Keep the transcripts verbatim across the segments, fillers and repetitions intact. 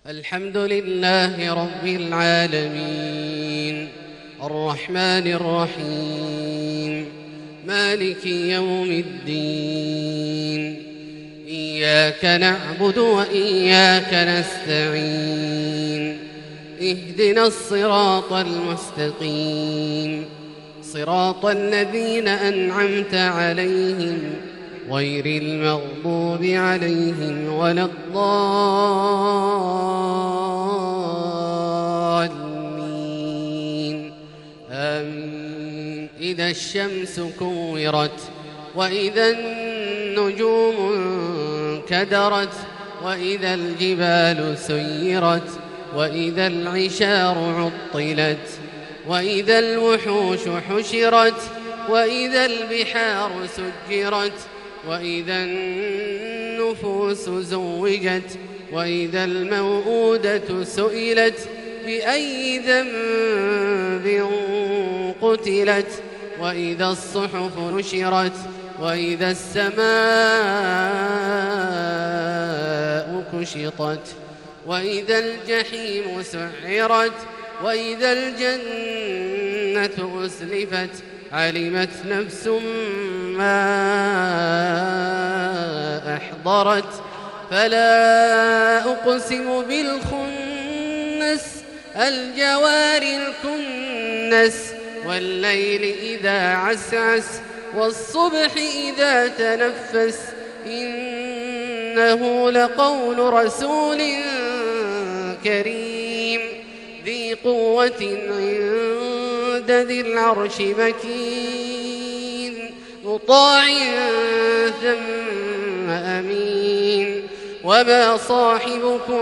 الحمد لله رب العالمين الرحمن الرحيم مالك يوم الدين إياك نعبد وإياك نستعين اهدنا الصراط المستقيم صراط الذين أنعمت عليهم غير المغضوب عليهم ولا الضالين آمين. إذا الشمس كورت وإذا النجوم انكدرت وإذا الجبال سيرت وإذا العشار عطلت وإذا الوحوش حشرت وإذا البحار سجرت وإذا النفوس زوجت وإذا الموءودة سئلت بأي ذنب قتلت وإذا الصحف نشرت وإذا السماء كشطت وإذا الجحيم سعرت وإذا الجنة أزلفت علمت نفس ما أحضرت فلا أقسم بالخنس الجوار الكنس والليل إذا عسعس والصبح إذا تنفس إنه لقول رسول كريم ذي قوة عند ذي العرش مكين مطاع ثم أمين وما صاحبكم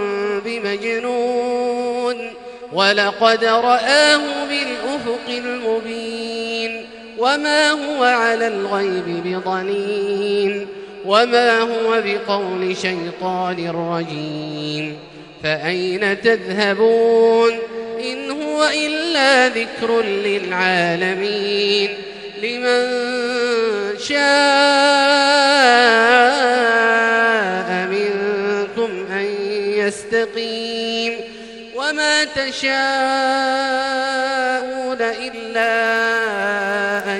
بمجنون ولقد رآه بالأفق المبين وما هو على الغيب بضنين وما هو بقول شيطان رجيم فأين تذهبون إن هو إلا ذكر للعالمين لمن شاء منكم أن يستقيم وما تشاءون إلا أن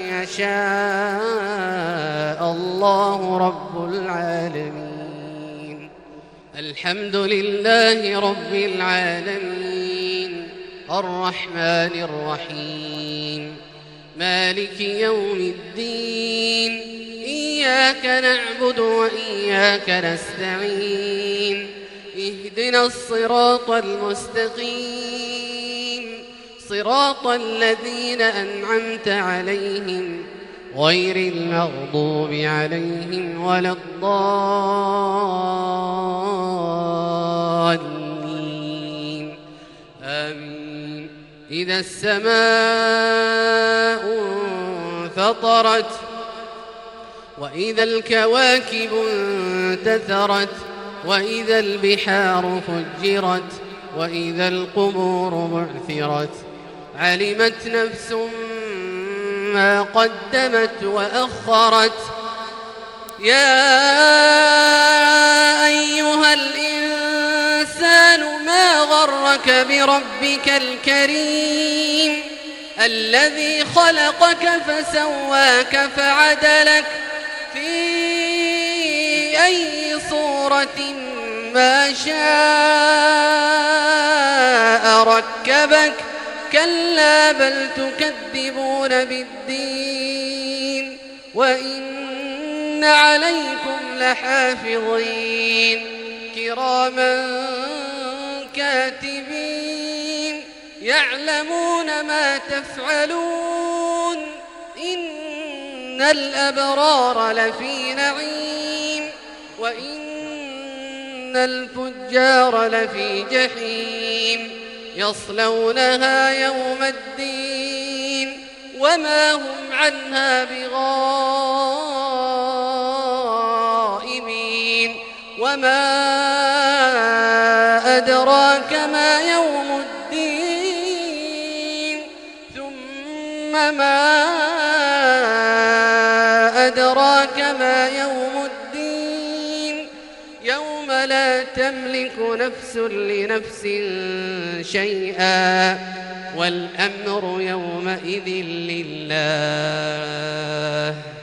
يشاء الله رب العالمين. الحمد لله رب العالمين الرحمن الرحيم مالك يوم الدين إياك نعبد وإياك نستعين اهدنا الصراط المستقيم صراط الذين أنعمت عليهم غير المغضوب عليهم ولا الضالين آمين. إذا السماء انفطرت وإذا الكواكب انتثرت وإذا البحار فجرت وإذا القبور بعثرت علمت نفس ما قدمت وأخرت يا أيها الإنسان ما غرك بربك الكريم الذي خلقك فسواك فعدلك في أي صورة ما شاء ركبك كلا بل تكذبون بالدين وإن عليكم لحافظين كراما كاتبين يعلمون ما تفعلون إن الأبرار لفي نعيم وإن الفجار لفي جحيم يصلونها يوم الدين وما هم عنها بغائبين وما أدراك ما يوم الدين ثم ما أدراك ما يوم الدين يوم لا تملك نفس لنفس شيئا والأمر يومئذ لله.